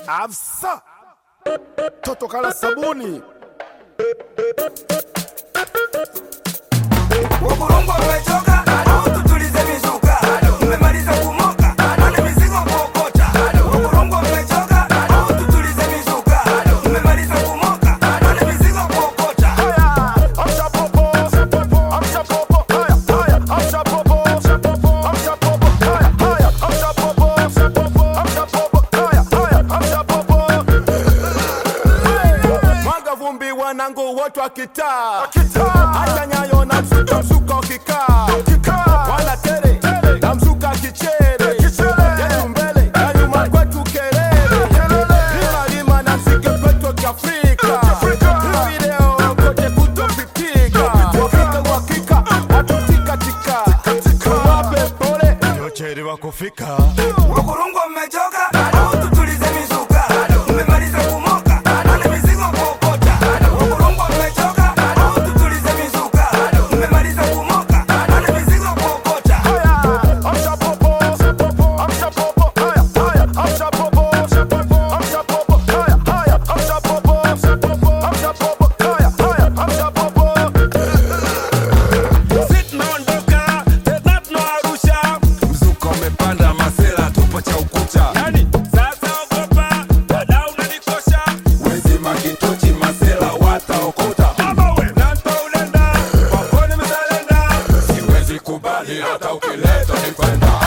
Afsa toto kala sabuni. Wakurungu wamechoka, tutulize mizuka. Mmemaliza kumoka, ana mizigo kuokota. Wakurungu wamechoka, tutulize mizuka. Mmemaliza kumoka, ana mizigo kuokota. Amsha popo, amsha popo, haya, amsha popo, amsha popo, haya, amsha popo, haya, amsha popo. Mwaga vumbi wanangu wote wa kitaa, acha nyayo na msuka ukikaa, wana tere na msuka kichere, yetu mbele na nyuma kwetu kelele, lima na msike kwetu kiafrika, video kote kutofikika, wakika watutika tika, wape pole yocheri wakufika. Wakurungu wamechoka, tutulize mizuka. Mmemaliza kumoka, ana mizigo kuokota. Wakurungu wamechoka, tutulize mizuka. Mmemaliza kumoka, ana mizigo kuokota. Amsha popo, amsha popo, haya, amsha popo, amsha popo, haya, amsha popo, haya, amsha popo. Sit naondoka, Tetap no Arusha. Mzuka umepanda masela tupo cha ukuta. Yani, sasa ogopa, wadau unanikosha. Wezi makitochi masela wataokota. Mama we, nanto unenda, wapone mzalenda. Siwezi kubali hata ukileta nifenda.